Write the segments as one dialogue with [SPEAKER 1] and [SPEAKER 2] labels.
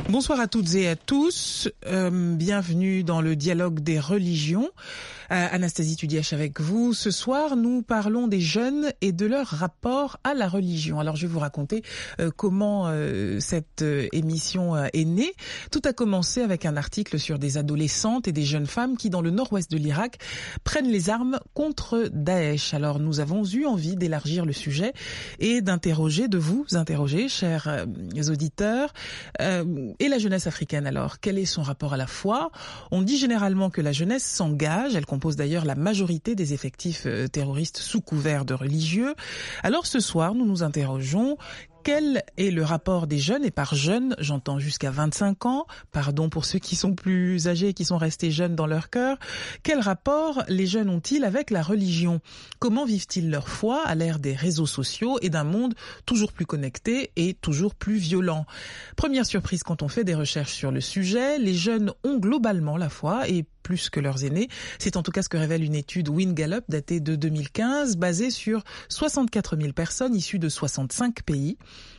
[SPEAKER 1] Bonsoir à toutes et à tous. Bienvenue dans le dialogue des religions. Anastasie Tudiache avec vous. Ce soir, nous parlons des jeunes et de leur rapport à la religion. Alors, je vais vous raconter comment cette émission est née. Tout a commencé avec un article sur des adolescentes et des jeunes femmes qui, dans le nord-ouest de l'Irak, prennent les armes contre Daesh. Alors, nous avons eu envie d'élargir le sujet et de vous interroger, chers auditeurs. Et la jeunesse africaine, alors, quel est son rapport à la foi? On dit généralement que la jeunesse s'engage, elle compose d'ailleurs la majorité des effectifs terroristes sous couvert de religieux. Alors ce soir, nous nous interrogeons. Quel est le rapport des jeunes, et par jeunes, j'entends jusqu'à 25 ans, pardon pour ceux qui sont plus âgés et qui sont restés jeunes dans leur cœur, quel rapport les jeunes ont-ils avec la religion? Comment vivent-ils leur foi à l'ère des réseaux sociaux et d'un monde toujours plus connecté et toujours plus violent? Première surprise quand on fait des recherches sur le sujet, les jeunes ont globalement la foi et plus que leurs aînés. C'est en tout cas ce que révèle une étude WinGallup datée de 2015, basée sur 64 000 personnes issues de 65 pays.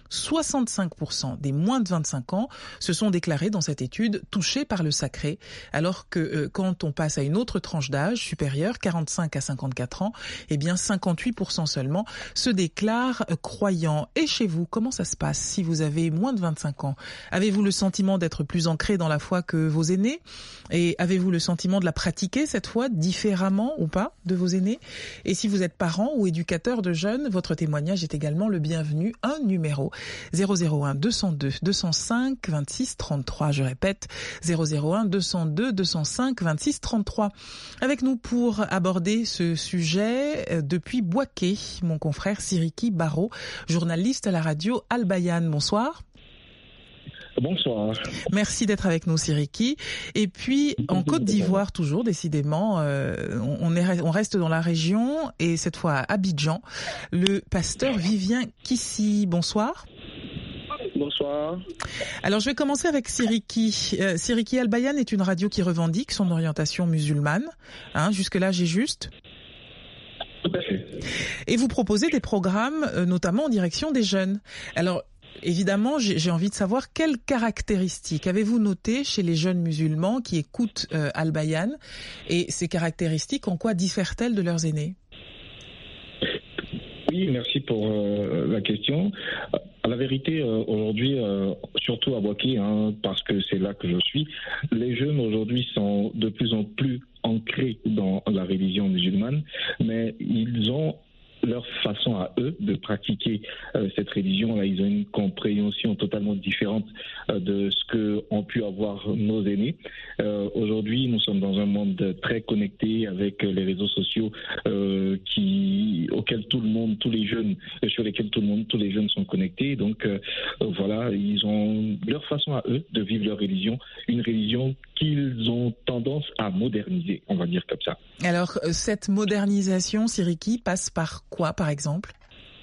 [SPEAKER 1] 65% des moins de 25 ans se sont déclarés dans cette étude touchés par le sacré, alors que quand on passe à une autre tranche d'âge supérieure, 45 à 54 ans, eh bien 58% seulement se déclarent croyants. Et chez vous, comment ça se passe si vous avez moins de 25 ans? Avez-vous le sentiment d'être plus ancré dans la foi que vos aînés? Et avez-vous le sentiment de la pratiquer cette foi différemment ou pas de vos aînés? Et si vous êtes parent ou éducateur de jeunes, votre témoignage est également le bienvenu. Un numéro 001 202 205 26 33. Je répète, 001 202 205 26 33. Avec nous pour aborder ce sujet depuis Bouaké, mon confrère Siriki Barro, journaliste à la radio Al Bayan. Bonsoir.
[SPEAKER 2] Bonsoir.
[SPEAKER 1] Merci d'être avec nous, Siriki. Et puis, en Côte d'Ivoire, toujours, décidément, on reste dans la région, et cette fois à Abidjan, le pasteur Vivien Kissi. Bonsoir.
[SPEAKER 2] Bonsoir.
[SPEAKER 1] Alors, je vais commencer avec Siriki. Siriki Al Bayan est une radio qui revendique son orientation musulmane. Jusque-là, j'ai juste.
[SPEAKER 2] Tout à fait.
[SPEAKER 1] Et vous proposez des programmes, notamment en direction des jeunes. Alors, évidemment, j'ai envie de savoir quelles caractéristiques avez-vous notées chez les jeunes musulmans qui écoutent Al Bayan, et ces caractéristiques, en quoi diffèrent-elles de leurs aînés?
[SPEAKER 2] Oui, merci pour la question. À la vérité, aujourd'hui, surtout à Bouaké, parce que c'est là que je suis, les jeunes aujourd'hui sont de plus en plus ancrés dans la religion musulmane, mais ils ont leur façon à eux de pratiquer cette religion-là. Ils ont une compréhension totalement différente de ce que ont pu avoir nos aînés. Aujourd'hui, nous sommes dans un monde très connecté avec les réseaux sociaux auxquels tous les jeunes sont connectés. Donc voilà, ils ont leur façon à eux de vivre leur religion, une religion qu'ils ont tendance à moderniser, on va dire comme ça.
[SPEAKER 1] Alors, cette modernisation, Siriki, passe par quoi, par exemple ?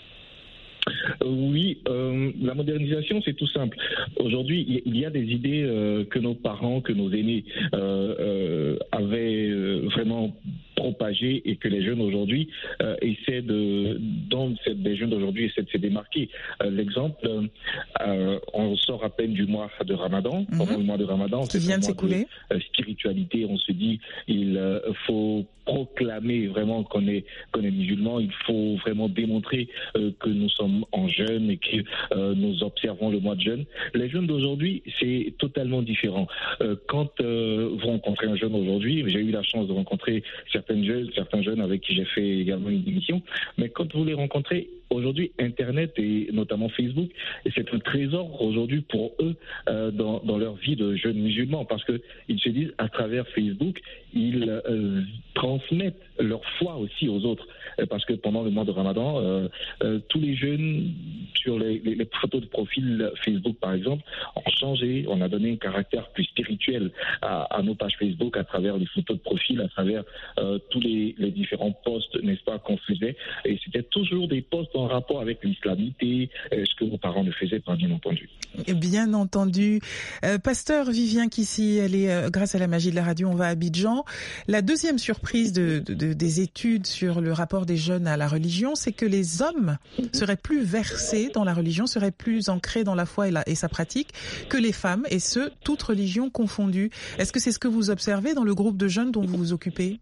[SPEAKER 2] Oui, la modernisation, c'est tout simple. Aujourd'hui, il y a des idées que nos parents, que nos aînés avaient vraiment propagées, et que les jeunes aujourd'hui essaient de se démarquer. L'exemple, on sort à peine du mois de Ramadan. Pendant le mois de Ramadan,
[SPEAKER 1] qui vient de s'écouler,
[SPEAKER 2] spiritualité, on se dit il faut proclamer vraiment qu'on est musulman. Il faut vraiment démontrer que nous sommes en jeûne et que nous observons le mois de jeûne. Les jeunes d'aujourd'hui, c'est totalement différent. Quand vous rencontrez un jeune aujourd'hui, j'ai eu la chance de rencontrer certains jeunes avec qui j'ai fait également une émission, mais quand vous les rencontrez, aujourd'hui, Internet et notamment Facebook, c'est un trésor aujourd'hui pour eux dans leur vie de jeunes musulmans, parce que ils se disent, à travers Facebook, ils transmettent leur foi aussi aux autres, parce que pendant le mois de Ramadan, tous les jeunes sur les photos de profil Facebook par exemple ont changé, on a donné un caractère plus spirituel à nos pages Facebook à travers les photos de profil, à travers tous les différents posts, n'est-ce pas, qu'on faisait, et c'était toujours des posts en rapport avec l'islamité, ce que vos parents ne faisaient pas, bien entendu.
[SPEAKER 1] Bien entendu. Pasteur Vivien Kissi, elle est, grâce à la magie de la radio, on va à Abidjan. La deuxième surprise des études sur le rapport des jeunes à la religion, c'est que les hommes seraient plus versés dans la religion, seraient plus ancrés dans la foi et sa pratique que les femmes, et ce, toutes religions confondues. Est-ce que c'est ce que vous observez dans le groupe de jeunes dont vous vous occupez?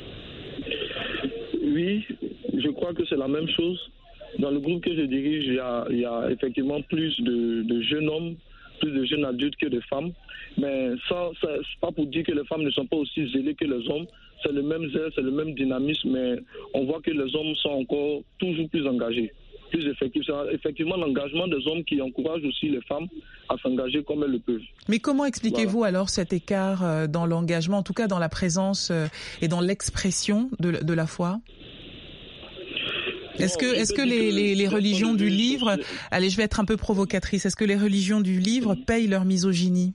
[SPEAKER 3] Oui, je crois que c'est la même chose. Dans le groupe que je dirige, il y a effectivement plus de jeunes hommes, plus de jeunes adultes que de femmes. Mais ça c'est pas pour dire que les femmes ne sont pas aussi zélées que les hommes. C'est le même zèle, c'est le même dynamisme, mais on voit que les hommes sont encore toujours plus engagés, plus effectifs. C'est effectivement l'engagement des hommes qui encourage aussi les femmes à s'engager comme elles le peuvent.
[SPEAKER 1] Mais comment expliquez-vous alors cet écart dans l'engagement, en tout cas dans la présence et dans l'expression de la foi? Est-ce que les religions du livre, allez, je vais être un peu provocatrice, est-ce que les religions du livre payent leur misogynie?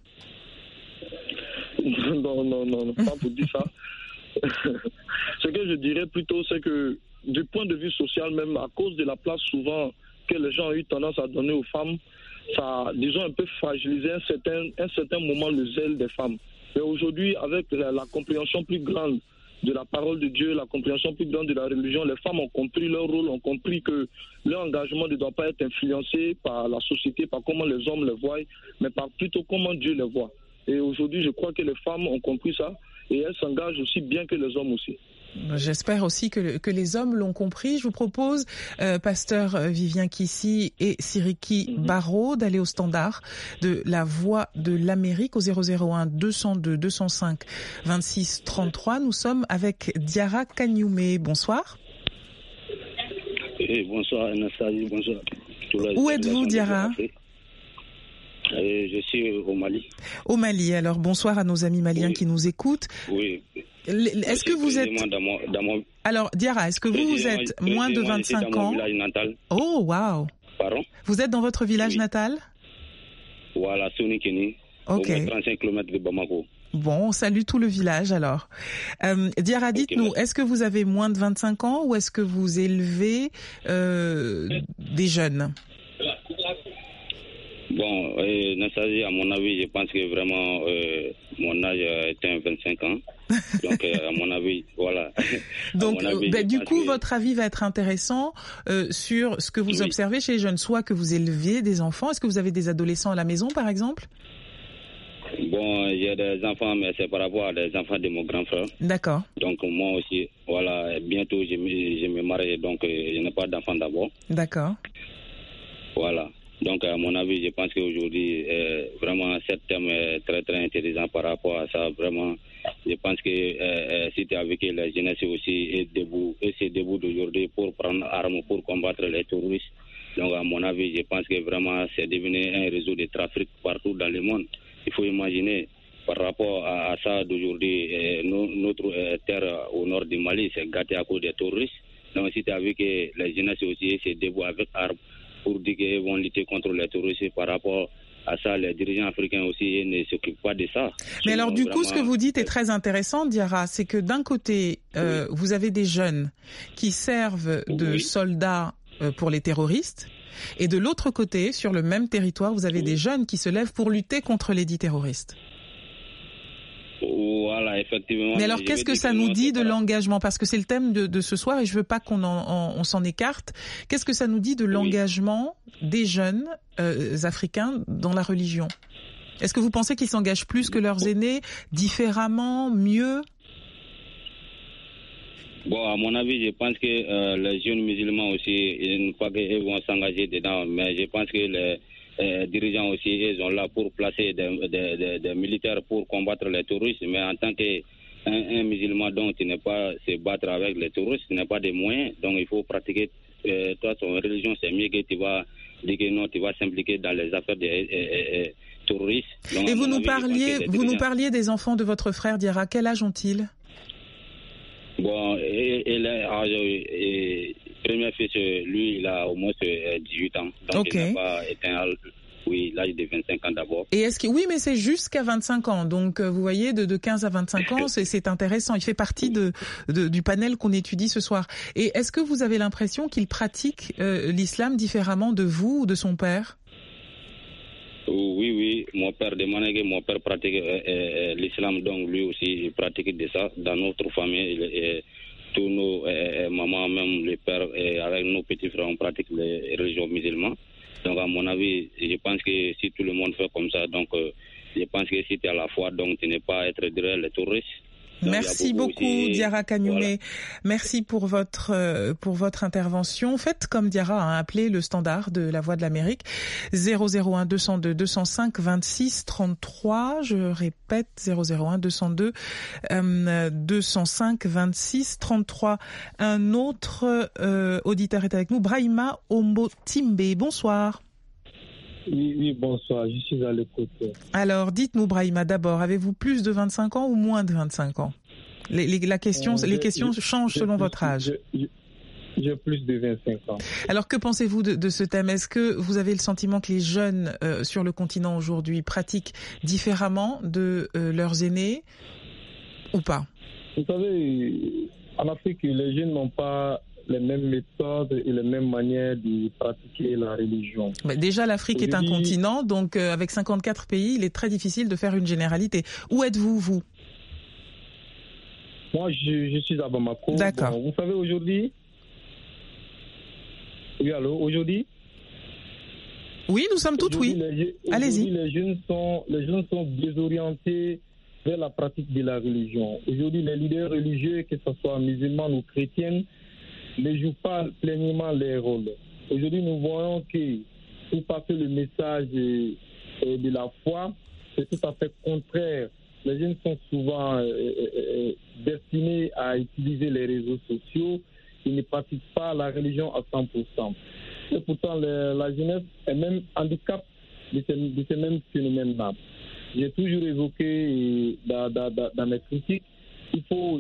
[SPEAKER 3] Non, pas pour dire ça. Ce que je dirais plutôt, c'est que du point de vue social, même à cause de la place souvent que les gens ont eu tendance à donner aux femmes, ça a, disons, un peu fragilisé un certain moment le zèle des femmes. Mais aujourd'hui, avec la compréhension plus grande de la parole de Dieu, la compréhension plus grande de la religion, les femmes ont compris leur rôle, ont compris que leur engagement ne doit pas être influencé par la société, par comment les hommes le voient, mais par plutôt comment Dieu le voit. Et aujourd'hui, je crois que les femmes ont compris ça et elles s'engagent aussi bien que les hommes aussi.
[SPEAKER 1] J'espère aussi que les hommes l'ont compris. Je vous propose, pasteur Vivien Kissi et Siriki Barraud, d'aller au standard de la Voix de l'Amérique au 001 202 205 26 33. Nous sommes avec Diarra Kagnoumé. Bonsoir.
[SPEAKER 4] Bonsoir Anastasie, bonsoir.
[SPEAKER 1] Où êtes-vous, Diarra?
[SPEAKER 4] Je suis au Mali.
[SPEAKER 1] Au Mali. Alors bonsoir à nos amis maliens qui nous écoutent.
[SPEAKER 4] Oui.
[SPEAKER 1] Est-ce que vous êtes... Alors, Diarra, est-ce que vous êtes moins de 25 ans? Oh, waouh.
[SPEAKER 4] Pardon?
[SPEAKER 1] Vous êtes dans votre village natal?
[SPEAKER 4] Voilà, Sonikini.
[SPEAKER 1] Ok.
[SPEAKER 4] Au moins 35 km de Bamako.
[SPEAKER 1] Bon, on salue tout le village alors. Diarra, dites-nous, est-ce que vous avez moins de 25 ans ou est-ce que vous élevez des jeunes?
[SPEAKER 4] Bon, Nassadi, à mon avis, je pense que vraiment mon âge était 25 ans. Donc, à mon avis, voilà.
[SPEAKER 1] Donc, du coup, votre avis va être intéressant sur ce que vous observez chez les jeunes. Soit que vous éleviez des enfants. Est-ce que vous avez des adolescents à la maison, par exemple?
[SPEAKER 4] Bon, j'ai des enfants, mais c'est par rapport à des enfants de mon grand frère.
[SPEAKER 1] D'accord.
[SPEAKER 4] Donc, moi aussi, voilà, bientôt, je me marie, donc je n'ai pas d'enfants d'abord.
[SPEAKER 1] D'accord.
[SPEAKER 4] Voilà. Donc, à mon avis, je pense qu'aujourd'hui, vraiment, ce thème est très, très intéressant par rapport à ça. Vraiment, je pense que si tu as vécu la jeunesse aussi est debout, et c'est debout d'aujourd'hui pour prendre arme, pour combattre les terroristes. Donc, à mon avis, je pense que vraiment, c'est devenu un réseau de trafic partout dans le monde. Il faut imaginer, par rapport à ça d'aujourd'hui, notre terre au nord du Mali, c'est gâté à cause des terroristes. Donc, si tu as vu que la jeunesse aussi, c'est debout avec armes, pour dire qu'ils vont lutter contre les terroristes. Par rapport à ça, les dirigeants africains aussi ne s'occupent pas de ça.
[SPEAKER 1] Mais alors du coup, ce que vous dites est très intéressant, Diarra, c'est que d'un côté, vous avez des jeunes qui servent de soldats pour les terroristes, et de l'autre côté, sur le même territoire, vous avez des jeunes qui se lèvent pour lutter contre les dits terroristes.
[SPEAKER 4] Voilà, effectivement.
[SPEAKER 1] Mais alors, qu'est-ce que ça nous dit de l'engagement? Parce que c'est le thème de ce soir et je veux pas qu'on s'en écarte. Qu'est-ce que ça nous dit de l'engagement des jeunes africains dans la religion? Est-ce que vous pensez qu'ils s'engagent plus que leurs aînés, différemment, mieux?
[SPEAKER 4] Bon, à mon avis, je pense que les jeunes musulmans aussi, ils ne pas qu'ils vont s'engager dedans, mais je pense que les dirigeants aussi, ils sont là pour placer des militaires pour combattre les terroristes, mais en tant qu'un musulman, donc tu n'es pas se battre avec les terroristes, tu n'as pas de moyens, donc il faut pratiquer toi ton religion, c'est mieux que tu vas dire que non, tu vas s'impliquer dans les affaires des terroristes. Donc,
[SPEAKER 1] et vous nous parliez des enfants de votre frère Diarra, quel âge ont-ils?
[SPEAKER 4] Bon, premier fils, lui, il a au moins 18 ans. Donc, il n'a pas éteint l'âge de 25 ans d'abord.
[SPEAKER 1] Et oui, mais c'est jusqu'à 25 ans. Donc, vous voyez, de 15 à 25 ans, c'est intéressant. Il fait partie du panel qu'on étudie ce soir. Et est-ce que vous avez l'impression qu'il pratique l'islam différemment de vous ou de son père?
[SPEAKER 4] Oui, mon père pratique l'islam, donc lui aussi il pratique de ça. Dans notre famille, tous nos mamans, même les pères, avec nos petits frères, on pratique les religions musulmanes. Donc, à mon avis, je pense que si tout le monde fait comme ça, donc je pense que si tu es à la foi, donc tu n'es pas à être derrière les touristes. Donc,
[SPEAKER 1] merci beaucoup, Diarra Kagnoumé. Voilà. Merci pour votre intervention. Faites comme Diarra a appelé le standard de la Voix de l'Amérique 001 202 205 26 33. Je répète 001 202 205 26 33. Un autre auditeur est avec nous, Brahima Ombotimbe. Bonsoir.
[SPEAKER 5] Oui, bonsoir, je suis à l'écoute.
[SPEAKER 1] Alors, dites-nous, Brahima, d'abord, avez-vous plus de 25 ans ou moins de 25 ans ? Les questions changent selon votre âge.
[SPEAKER 5] J'ai plus de 25 ans.
[SPEAKER 1] Alors, que pensez-vous de ce thème ? Est-ce que vous avez le sentiment que les jeunes sur le continent aujourd'hui pratiquent différemment de leurs aînés ou pas ?
[SPEAKER 5] Vous savez, en Afrique, les jeunes n'ont pas les mêmes méthodes et les mêmes manières de pratiquer la religion.
[SPEAKER 1] Mais déjà, l'Afrique est un continent, donc avec 54 pays, il est très difficile de faire une généralité. Où êtes-vous, vous ?
[SPEAKER 5] Moi, je suis à Bamako.
[SPEAKER 1] D'accord.
[SPEAKER 5] Bon, vous savez, aujourd'hui... Oui, allô, aujourd'hui...
[SPEAKER 1] Oui, nous sommes toutes oui. Allez-y.
[SPEAKER 5] Les jeunes sont désorientés vers la pratique de la religion. Aujourd'hui, les leaders religieux, que ce soit musulmans ou chrétiens, ne jouent pas pleinement leur rôle. Aujourd'hui, nous voyons que pour passer le message de la foi, c'est tout à fait contraire. Les jeunes sont souvent destinés à utiliser les réseaux sociaux. Ils ne pratiquent pas la religion à 100%. Et pourtant, la jeunesse est même handicap de ces mêmes phénomènes-là. J'ai toujours évoqué dans mes critiques, il faut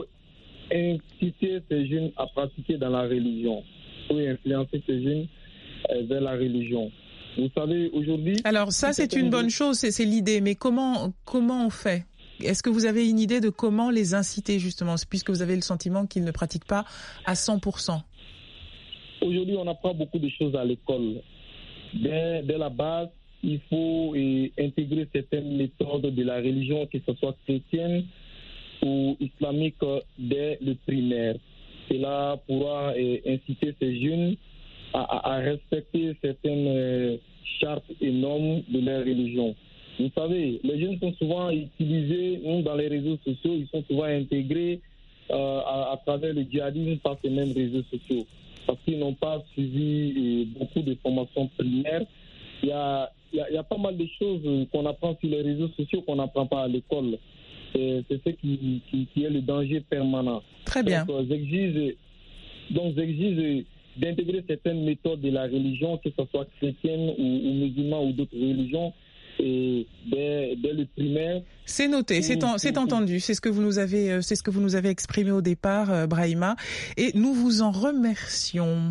[SPEAKER 5] inciter ces jeunes à pratiquer dans la religion, pour influencer ces jeunes vers la religion. Vous savez, aujourd'hui...
[SPEAKER 1] Alors ça, c'est une bonne chose, c'est l'idée, mais comment on fait ? Est-ce que vous avez une idée de comment les inciter, justement, puisque vous avez le sentiment qu'ils ne pratiquent pas à 100%?
[SPEAKER 5] Aujourd'hui, on apprend beaucoup de choses à l'école. Dès la base, il faut intégrer certaines méthodes de la religion, que ce soit chrétienne ou islamique, dès le primaire. Cela pourra inciter ces jeunes à respecter certaines chartes et normes de leur religion. Vous savez, les jeunes sont souvent utilisés dans les réseaux sociaux, ils sont souvent intégrés à travers le djihadisme par ces mêmes réseaux sociaux, parce qu'ils n'ont pas suivi beaucoup de formations primaires. Il y a pas mal de choses qu'on apprend sur les réseaux sociaux qu'on n'apprend pas à l'école. C'est ce qui est le danger permanent.
[SPEAKER 1] Très bien.
[SPEAKER 5] Donc, j'exige d'intégrer certaines méthodes de la religion, que ce soit chrétienne ou musulmane ou d'autres religions, et dès le primaire.
[SPEAKER 1] C'est noté, c'est entendu. C'est ce que vous nous avez exprimé au départ, Brahima, et nous vous en remercions.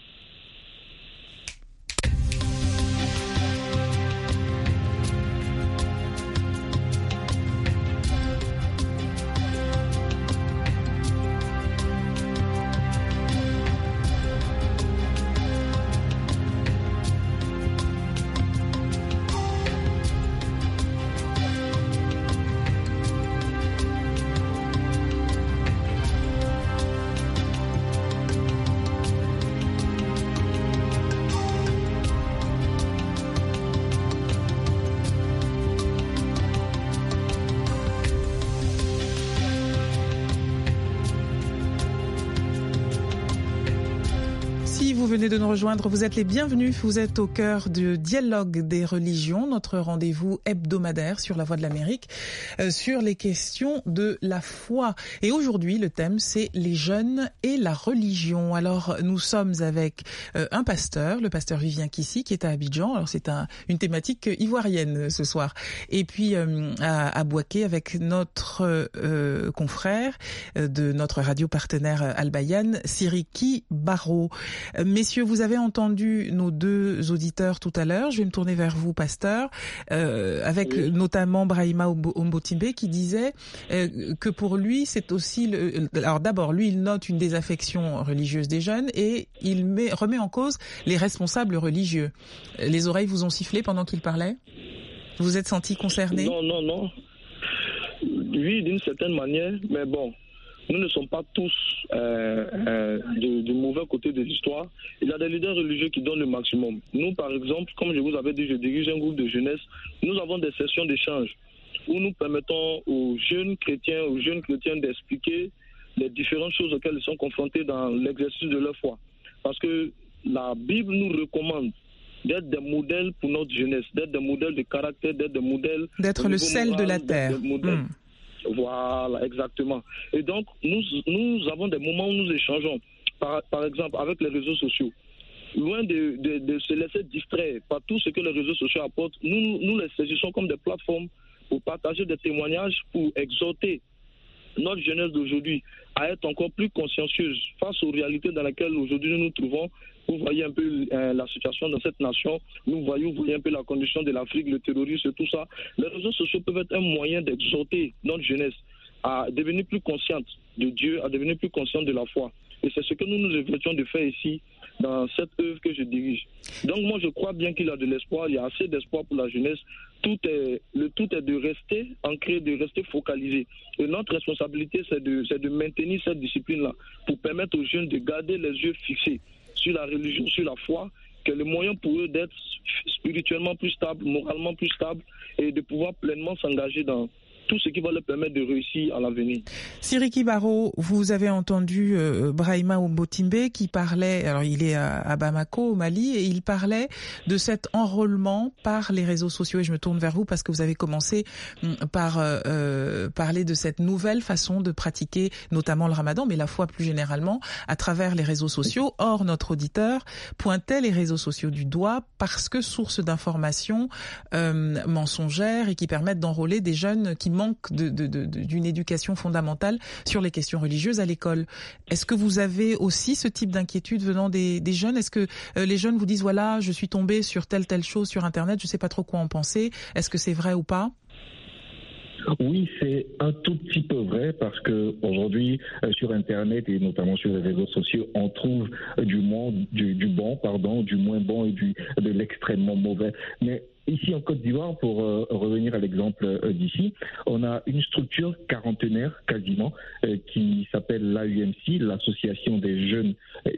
[SPEAKER 1] Vous venez de nous rejoindre, vous êtes les bienvenus, vous êtes au cœur du dialogue des religions, notre rendez-vous hebdomadaire sur la Voix de l'Amérique, sur les questions de la foi. Et aujourd'hui, le thème, c'est les jeunes et la religion. Alors, nous sommes avec un pasteur, le pasteur Vivien Kissi, qui est à Abidjan. Alors, c'est une thématique ivoirienne ce soir. Et puis, à Bouaké, avec notre confrère de notre radio partenaire Al-Bayan, Siriki Barro. Messieurs, vous avez entendu nos deux auditeurs tout à l'heure. Je vais me tourner vers vous, pasteur, avec notamment Brahima Ombotimbe qui disait que pour lui, c'est aussi... Alors d'abord, lui, il note une désaffection religieuse des jeunes et il remet en cause les responsables religieux. Les oreilles vous ont sifflé pendant qu'il parlait ? Vous vous êtes senti concerné ?
[SPEAKER 3] Non. Oui, d'une certaine manière, mais bon... nous ne sommes pas tous du mauvais côté de l'histoire. Il y a des leaders religieux qui donnent le maximum. Nous, par exemple, comme je vous avais dit, je dirige un groupe de jeunesse. Nous avons des sessions d'échange où nous permettons aux jeunes chrétiens d'expliquer les différentes choses auxquelles ils sont confrontés dans l'exercice de leur foi. Parce que la Bible nous recommande d'être des modèles pour notre jeunesse, d'être des modèles de caractère, d'être des modèles...
[SPEAKER 1] D'être le sel moral, de la terre.
[SPEAKER 3] Voilà, exactement. Et donc, nous avons des moments où nous échangeons. Par exemple, avec les réseaux sociaux. Loin de se laisser distraire par tout ce que les réseaux sociaux apportent, nous les saisissons comme des plateformes pour partager des témoignages, pour exhorter notre jeunesse d'aujourd'hui à être encore plus consciencieuse face aux réalités dans lesquelles aujourd'hui nous nous trouvons. Vous voyez un peu la situation dans cette nation, vous voyez un peu la condition de l'Afrique, le terrorisme et tout ça. Les réseaux sociaux peuvent être un moyen d'exhorter notre jeunesse à devenir plus consciente de Dieu, à devenir plus consciente de la foi. Et c'est ce que nous nous efforçons de faire ici, dans cette œuvre que je dirige. Donc moi je crois bien qu'il y a de l'espoir, il y a assez d'espoir pour la jeunesse. Le tout est de rester ancré, de rester focalisé. Et notre responsabilité c'est de maintenir cette discipline-là pour permettre aux jeunes de garder les yeux fixés sur la religion, sur la foi, que le moyen pour eux d'être spirituellement plus stable, moralement plus stable et de pouvoir pleinement s'engager dans tout ce qui va leur permettre de réussir à l'avenir.
[SPEAKER 1] Siriki Baro, vous avez entendu Brahima Ombotimbe qui parlait, alors il est à Bamako au Mali, et il parlait de cet enrôlement par les réseaux sociaux, et je me tourne vers vous parce que vous avez commencé par parler de cette nouvelle façon de pratiquer notamment le ramadan, mais la foi plus généralement à travers les réseaux sociaux. Or, notre auditeur pointait les réseaux sociaux du doigt parce que source d'informations mensongères et qui permettent d'enrôler des jeunes qui manque d'une éducation fondamentale sur les questions religieuses à l'école. Est-ce que vous avez aussi ce type d'inquiétude venant des jeunes? Est-ce que les jeunes vous disent voilà, je suis tombé sur telle chose sur Internet, je ne sais pas trop quoi en penser. Est-ce que c'est vrai ou pas?
[SPEAKER 2] Oui, c'est un tout petit peu vrai parce que aujourd'hui sur Internet et notamment sur les réseaux sociaux, on trouve du moins du moins bon et de l'extrêmement mauvais. Mais ici en Côte d'Ivoire, pour revenir à l'exemple d'ici, on a une structure quarantenaire quasiment qui s'appelle l'AUMC, l'association des jeunes,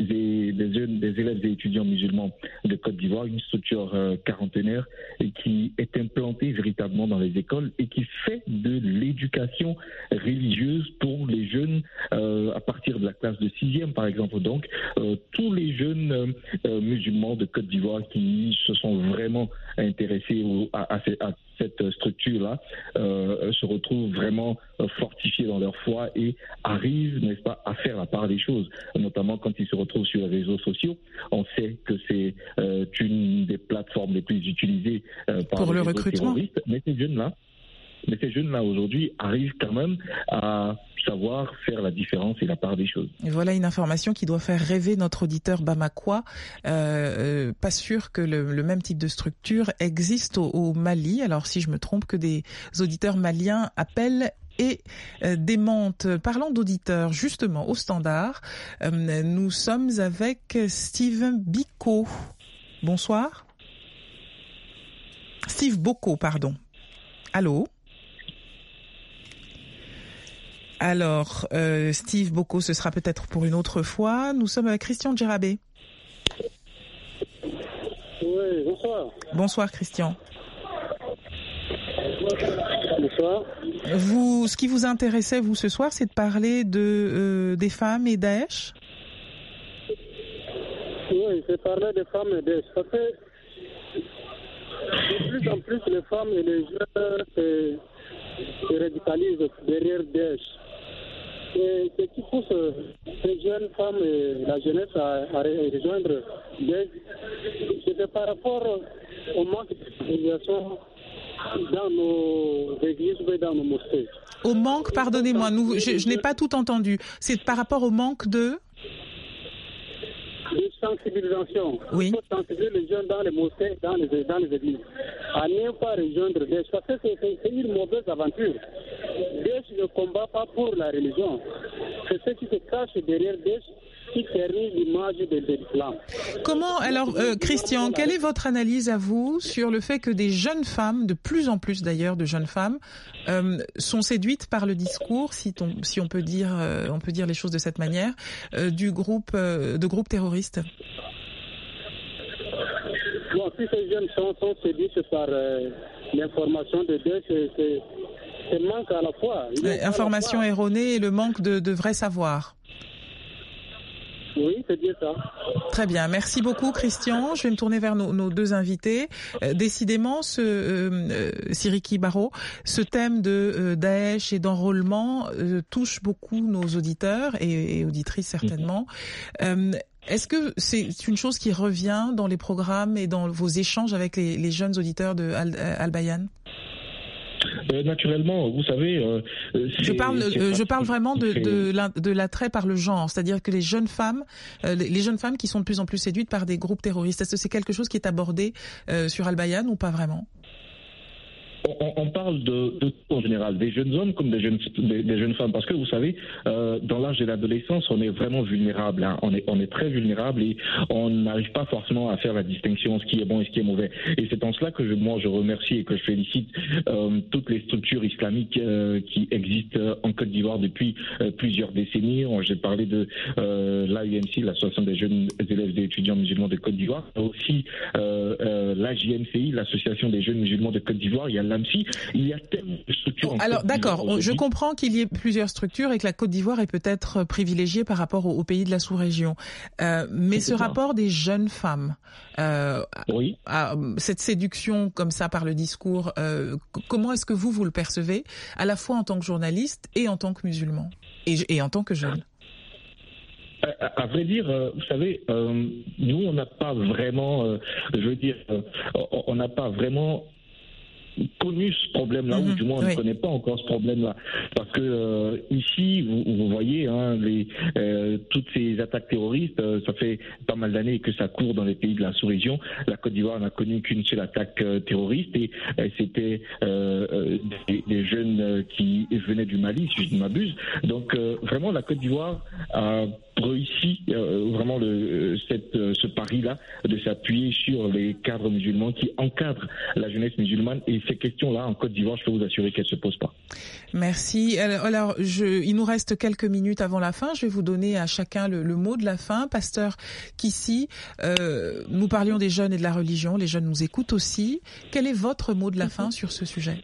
[SPEAKER 2] des élèves et étudiants musulmans de Côte d'Ivoire, une structure quarantenaire qui est implantée véritablement dans les écoles et qui fait de l'éducation religieuse pour les jeunes à partir de la classe de 6e par exemple. Donc tous les jeunes musulmans de Côte d'Ivoire qui se sont vraiment intéressés à cette structure-là se retrouvent vraiment fortifiés dans leur foi et arrivent, n'est-ce pas, à faire la part des choses, notamment quand ils se retrouvent sur les réseaux sociaux. On sait que c'est une des plateformes les plus utilisées par
[SPEAKER 1] pour
[SPEAKER 2] les
[SPEAKER 1] le
[SPEAKER 2] réseaux
[SPEAKER 1] recrutement.
[SPEAKER 2] Terroristes, mais ces jeunes-là aujourd'hui arrivent quand même à savoir faire la différence et la part des choses.
[SPEAKER 1] Et voilà une information qui doit faire rêver notre auditeur bamakois. Pas sûr que le même type de structure existe au Mali. Alors si je me trompe, que des auditeurs maliens appellent et démentent. Parlant d'auditeurs, justement, au standard, nous sommes avec Steve Biko. Bonsoir. Steve Boko, pardon. Allô? Alors, Steve Boko, ce sera peut-être pour une autre fois. Nous sommes avec Christian Djerabé.
[SPEAKER 6] Oui, bonsoir.
[SPEAKER 1] Bonsoir, Christian.
[SPEAKER 6] Bonsoir.
[SPEAKER 1] Ce qui vous intéressait, vous, ce soir, c'est de parler des femmes et Daesh?
[SPEAKER 6] Oui, c'est parler des femmes et Daesh. Parce que de plus en plus, les femmes et les jeunes se radicalisent derrière Daesh. Et ce qui pousse les jeunes femmes et la jeunesse à rejoindre Daesh, c'est par rapport au manque de civilisation dans nos églises et dans nos mosquées.
[SPEAKER 1] Au manque, pardonnez-moi, je n'ai pas tout entendu. C'est par rapport au manque de
[SPEAKER 6] sensibilisation.
[SPEAKER 1] Oui.
[SPEAKER 6] Il faut sensibiliser les jeunes dans les mosquées, dans les églises, à ne pas rejoindre Daesh, parce que c'est une mauvaise aventure. Daesh ne combat pas pour la religion. C'est ceux qui se cachent derrière Daesh qui ternit l'image de l'islam.
[SPEAKER 1] Comment, alors, Christian, quelle est votre analyse à vous sur le fait que des jeunes femmes, de plus en plus d'ailleurs de jeunes femmes, sont séduites par le discours, si on peut dire les choses de cette manière, de groupes terroristes?
[SPEAKER 6] Bon, si ces jeunes sont séduites par l'information de Dieu, c'est manque à la fois.
[SPEAKER 1] Information erronée et le manque de vrai savoir.
[SPEAKER 6] Oui, c'est bien ça.
[SPEAKER 1] Très bien, merci beaucoup Christian. Je vais me tourner vers nos deux invités. Décidément, Siriki Baro, ce thème de Daesh et d'enrôlement touche beaucoup nos auditeurs et auditrices certainement. Est-ce que c'est une chose qui revient dans les programmes et dans vos échanges avec les jeunes auditeurs de Al-Bayan?
[SPEAKER 2] Naturellement, vous savez...
[SPEAKER 1] Je parle vraiment de l'attrait par le genre, c'est-à-dire que les jeunes femmes qui sont de plus en plus séduites par des groupes terroristes, est-ce que c'est quelque chose qui est abordé sur Al-Bayan ou pas vraiment?
[SPEAKER 2] On parle de tout en général, des jeunes hommes comme des jeunes femmes, parce que vous savez, dans l'âge de l'adolescence, on est vraiment vulnérable, hein. On est très vulnérable et on n'arrive pas forcément à faire la distinction, ce qui est bon et ce qui est mauvais. Et c'est en cela que je remercie et que je félicite toutes les structures islamiques qui existent en Côte d'Ivoire depuis plusieurs décennies. J'ai parlé de l'AUMC, l'Association des jeunes élèves et étudiants musulmans de Côte d'Ivoire, aussi l'AJMCI, l'Association des jeunes musulmans de Côte d'Ivoire. Il y a l'AMSI, il y a tellement de structures.
[SPEAKER 1] Alors d'accord, je comprends qu'il y ait plusieurs structures et que la Côte d'Ivoire est peut-être privilégiée par rapport aux pays de la sous-région. Mais ce rapport des jeunes femmes, cette séduction comme ça par le discours, comment est-ce que vous le percevez, à la fois en tant que journaliste et en tant que musulman et en tant que jeune?
[SPEAKER 2] À vrai dire, vous savez, nous on n'a pas vraiment, on n'a pas vraiment connu ce problème-là, ou du moins on ne connaît pas encore ce problème-là, parce que ici, vous voyez, hein, toutes ces attaques terroristes, ça fait pas mal d'années que ça court dans les pays de la sous-région. La Côte d'Ivoire n'a connu qu'une seule attaque terroriste et c'était des jeunes qui venaient du Mali, si je ne m'abuse. Donc vraiment, la Côte d'Ivoire a réussi vraiment ce pari-là de s'appuyer sur les cadres musulmans qui encadrent la jeunesse musulmane, et ces questions-là en Côte d'Ivoire, je peux vous assurer qu'elles ne se posent pas.
[SPEAKER 1] Merci. Alors, il nous reste quelques minutes avant la fin. Je vais vous donner à chacun le mot de la fin. Pasteur Kissi, nous parlions des jeunes et de la religion. Les jeunes nous écoutent aussi. Quel est votre mot de la fin sur ce sujet?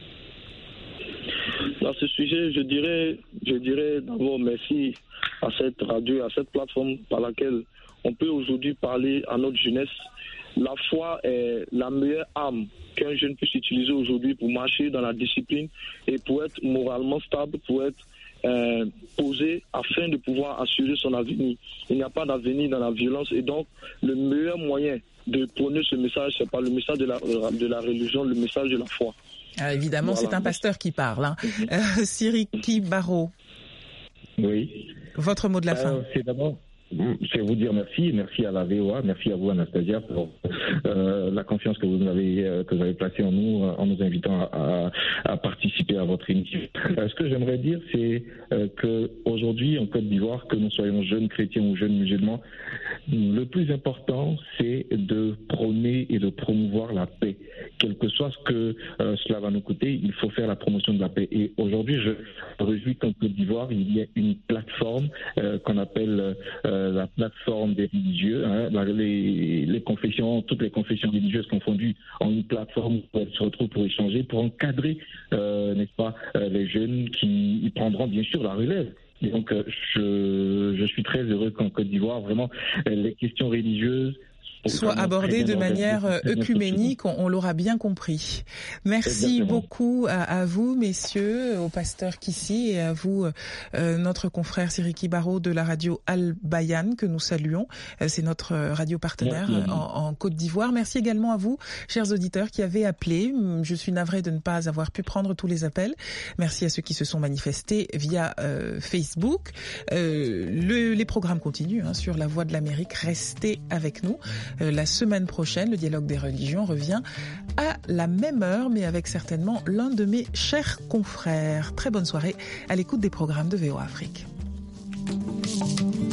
[SPEAKER 3] Dans ce sujet, je dirais d'abord merci à cette radio, à cette plateforme par laquelle on peut aujourd'hui parler à notre jeunesse. La foi est la meilleure arme qu'un jeune puisse utiliser aujourd'hui pour marcher dans la discipline et pour être moralement stable, pour être posé afin de pouvoir assurer son avenir. Il n'y a pas d'avenir dans la violence, et donc le meilleur moyen de prôner ce message, c'est pas le message de la religion, le message de la foi.
[SPEAKER 1] Ah, évidemment, voilà. C'est un pasteur qui parle. Hein. Siriki Baro.
[SPEAKER 2] Oui.
[SPEAKER 1] Votre mot de la fin.
[SPEAKER 2] C'est vous dire merci à la VOA, merci à vous Anastasia pour la confiance que vous avez placée en nous invitant à participer à votre émission. Ce que j'aimerais dire, c'est que aujourd'hui en Côte d'Ivoire, que nous soyons jeunes chrétiens ou jeunes musulmans, le plus important, c'est de prôner et de promouvoir la paix. Quel que soit ce que cela va nous coûter, il faut faire la promotion de la paix. Et aujourd'hui, je me réjouis qu'en Côte d'Ivoire, il y ait une plateforme qu'on appelle la plateforme des religieux, hein, les confessions, toutes les confessions religieuses confondues, en une plateforme où elles se retrouvent pour échanger, pour encadrer, n'est-ce pas, les jeunes qui prendront bien sûr la relève. Et donc, je suis très heureux qu'en Côte d'Ivoire, vraiment, les questions religieuses
[SPEAKER 1] soit abordé de manière œcuménique, on l'aura bien compris. Merci beaucoup à vous, messieurs, au pasteur Kissi, et à vous, notre confrère Siriki Baro de la radio Al-Bayan, que nous saluons. C'est notre radio partenaire en Côte d'Ivoire. Merci également à vous, chers auditeurs, qui avez appelé. Je suis navrée de ne pas avoir pu prendre tous les appels. Merci à ceux qui se sont manifestés via Facebook. Les programmes continuent sur La Voix de l'Amérique. Restez avec nous. La semaine prochaine, le dialogue des religions revient à la même heure, mais avec certainement l'un de mes chers confrères. Très bonne soirée à l'écoute des programmes de VOA Afrique.